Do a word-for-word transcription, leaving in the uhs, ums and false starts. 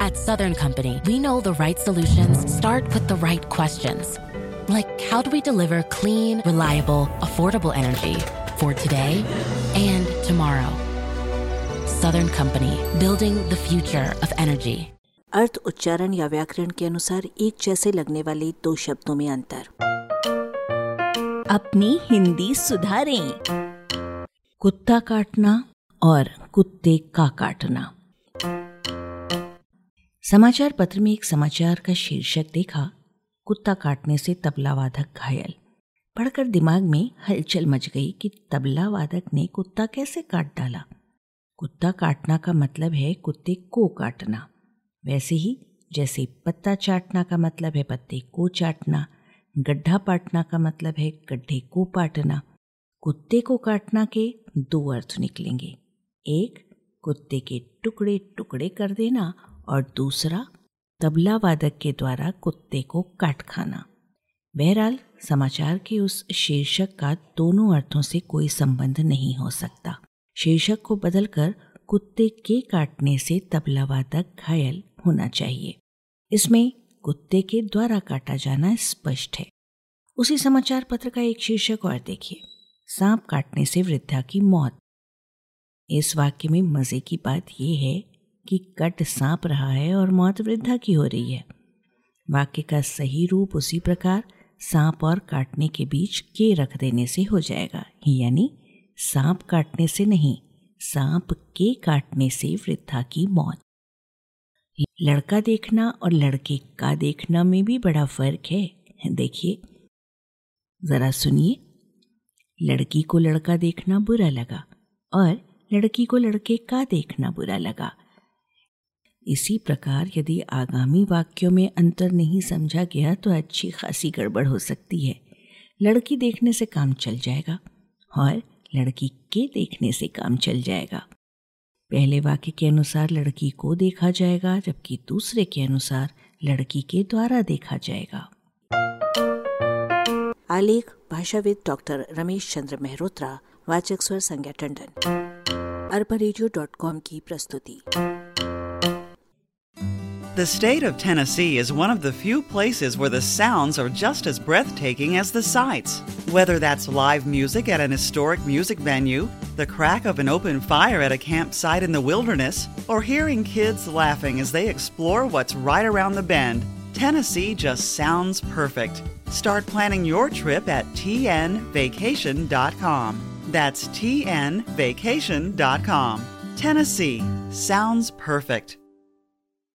At Southern Company, we know the right solutions start with the right questions. Like, how do we deliver clean, reliable, affordable energy for today and tomorrow? Southern Company, building the future of energy. अर्थ, उच्चारण या व्याकरण के अनुसार एक जैसे लगने वाले दो शब्दों में अंतर। अपनी हिंदी सुधारें। कुत्ता काटना और कुत्ते का काटना। समाचार पत्र में एक समाचार का शीर्षक देखा, कुत्ता काटने से तबला वादक घायल। पढ़कर दिमाग में हलचल मच गई कि तबला वादक ने कुत्ता कैसे काट डाला। कुत्ता काटना का मतलब है कुत्ते को काटना, वैसे ही जैसे पत्ता चाटना का मतलब है पत्ते को चाटना, गड्ढा पाटना का मतलब है गड्ढे को पाटना। कुत्ते को काटना के दो अर्थ निकलेंगे, एक कुत्ते के टुकड़े टुकड़े कर देना और दूसरा तबला वादक के द्वारा कुत्ते को काट खाना। बहरहाल समाचार के उस शीर्षक का दोनों अर्थों से कोई संबंध नहीं हो सकता। शीर्षक को बदलकर कुत्ते के काटने से तबला वादक घायल होना चाहिए। इसमें कुत्ते के द्वारा काटा जाना स्पष्ट है। उसी समाचार पत्र का एक शीर्षक और देखिए, सांप काटने से वृद्धा की मौत। इस वाक्य में मजे की बात यह है कि कट सांप रहा है और मौत वृद्धा की हो रही है। वाक्य का सही रूप उसी प्रकार सांप और काटने के बीच के रख देने से हो जाएगा, यानी सांप काटने से नहीं, सांप के काटने से वृद्धा की मौत। लड़का देखना और लड़के का देखना में भी बड़ा फर्क है। देखिए जरा सुनिए, लड़की को लड़का देखना बुरा लगा और लड़की को लड़के का देखना बुरा लगा। इसी प्रकार यदि आगामी वाक्यों में अंतर नहीं समझा गया तो अच्छी खासी गड़बड़ हो सकती है। लड़की देखने से काम चल जाएगा और लड़की के देखने से काम चल जाएगा। पहले वाक्य के अनुसार लड़की को देखा जाएगा, जबकि दूसरे के अनुसार लड़की के द्वारा देखा जाएगा। आलेख भाषाविद डॉक्टर रमेश चंद्र मेहरोत्रा, वाचक स्वर संज्ञा टंडन। अरबा रेडियो डॉट कॉम की प्रस्तुति। The state of Tennessee is one of the few places where the sounds are just as breathtaking as the sights. Whether that's live music at an historic music venue, the crack of an open fire at a campsite in the wilderness, or hearing kids laughing as they explore what's right around the bend, Tennessee just sounds perfect. Start planning your trip at T N vacation dot com. That's T N vacation dot com. Tennessee sounds perfect.